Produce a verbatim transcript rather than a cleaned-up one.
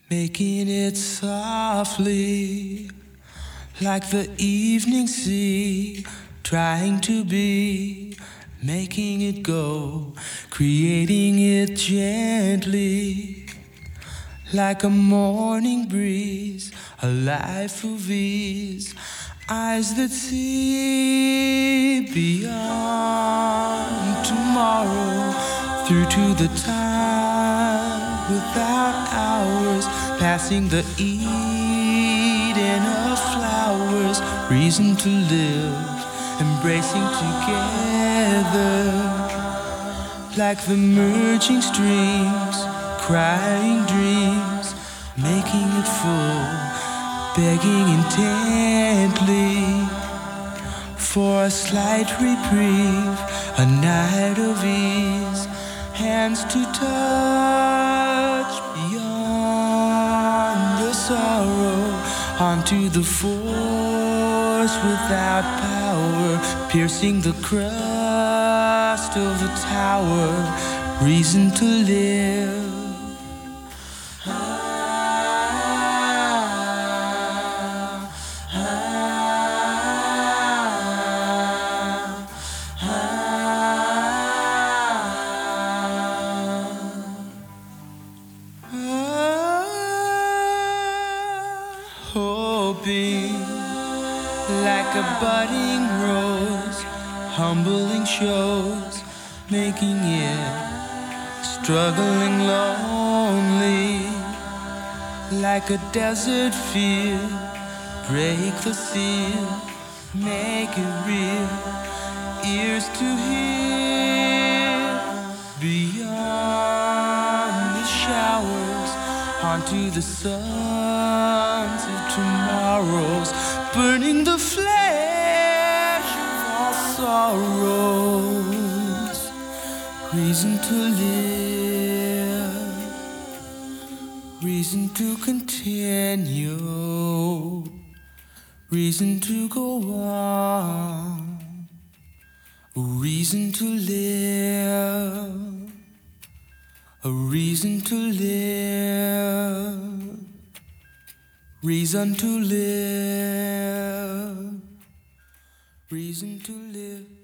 making it softly, like the evening sea, trying to be, making it go, creating it gently, like a morning breeze, a life of ease, eyes that see beyond tomorrow, through to the time without hours, passing the Eden of flowers, reason to live, embracing together, like the merging streams, crying dreams, making it full, begging intently for a slight reprieve, a night of ease, hands to touch beyond the sorrow, onto the force without power, piercing the crust of the tower, reason to live. Hoping like a budding rose, humbling shows, making it, struggling lonely, like a desert field, break the seal, make it real, ears to hear, beyond the showers, onto the suns of tomorrows, burning the flesh of all sorrows, reason to live, reason to continue, reason to go on, a reason to live, a reason to live, reason to live, reason to live.